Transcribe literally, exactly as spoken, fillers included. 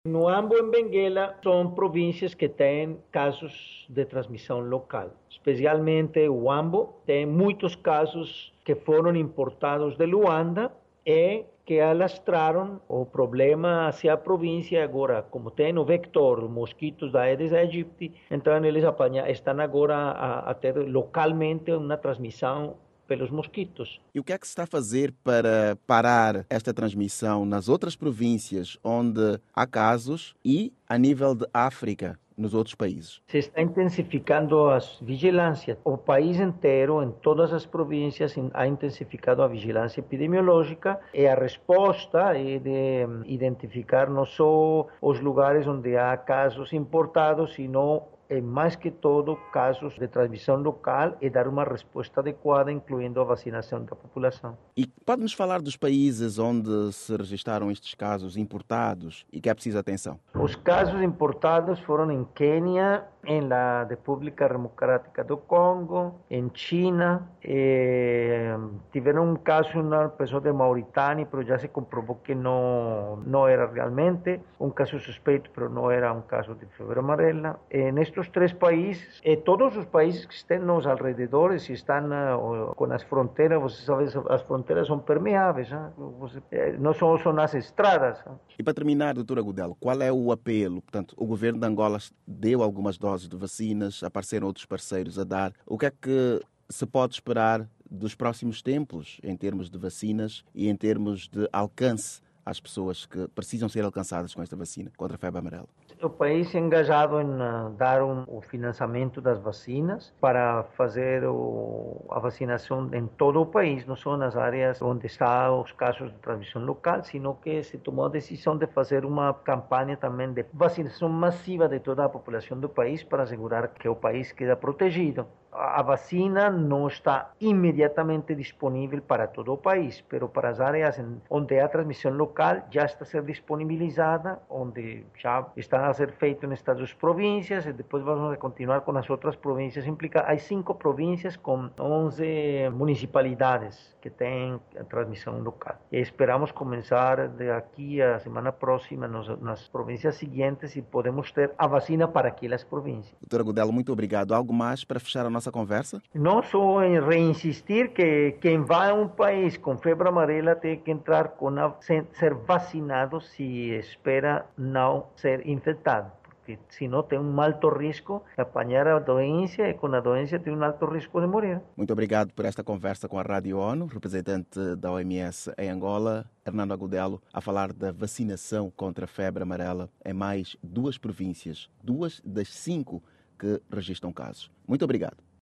No Ambo e Benguela são províncias que têm casos de transmissão local. Especialmente o Ambo tem muitos casos que foram importados de Luanda e que alastraram o problema hacia a província agora, como tem o vector, os mosquitos da Aedes aegypti, então eles apanha, estão agora a, a ter localmente uma transmissão pelos mosquitos. E o que é que se está a fazer para parar esta transmissão nas outras províncias onde há casos e a nível de África, nos outros países? Se está intensificando a vigilância. O país inteiro, em todas as províncias, ha intensificado a vigilância epidemiológica e a resposta é de identificar não só os lugares onde há casos importados, sino é mais que todo casos de transmissão local e dar uma resposta adequada, incluindo a vacinação da população. E pode-nos falar dos países onde se registaram estes casos importados e que é preciso atenção? Os casos importados foram em Quênia, em la República Democrática do Congo, em China, eh, tiveram um caso uma pessoa de Mauritânia, mas já se comprovou que não, não era realmente um caso suspeito, mas não era um caso de febre amarela. Eh, nestes três países, e todos os países que estão nos alrededores, estão uh, com as fronteiras, você sabe, as fronteiras são permeáveis, né? Você, eh, não só são nas estradas. Né? E para terminar, doutora Agudelo, qual é o apelo? Portanto, o governo de Angola deu algumas doses de vacinas, apareceram outros parceiros a dar. O que é que se pode esperar dos próximos tempos em termos de vacinas e em termos de alcance às pessoas que precisam ser alcançadas com esta vacina contra a febre amarela? O país é engajado em uh, dar um, o financiamento das vacinas para fazer o, a vacinação em todo o país, não só nas áreas onde estão os casos de transmissão local, sino que se tomou a decisão de fazer uma campanha também de vacinação massiva de toda a população do país para assegurar que o país queda protegido. A vacina não está imediatamente disponível para todo o país, mas para as áreas onde há transmissão local já está a ser disponibilizada, onde já está a ser feito nestas duas províncias e depois vamos continuar com as outras províncias implicadas. Há cinco províncias com onze municipalidades que têm transmissão local. E esperamos começar daqui a semana próxima nas províncias seguintes e podemos ter a vacina para aquelas províncias. Doutora Agudelo, muito obrigado. Algo mais para fechar a nossa conversa? Não só em reinsistir que quem vai a um país com febre amarela tem que entrar com a, ser vacinado se espera não ser infectado, porque senão tem um alto risco de apanhar a doença e com a doença tem um alto risco de morrer. Muito obrigado por esta conversa com a Rádio ONU, representante da O M S em Angola, Hernando Agudelo, a falar da vacinação contra a febre amarela em mais duas províncias, duas das cinco que registram casos. Muito obrigado.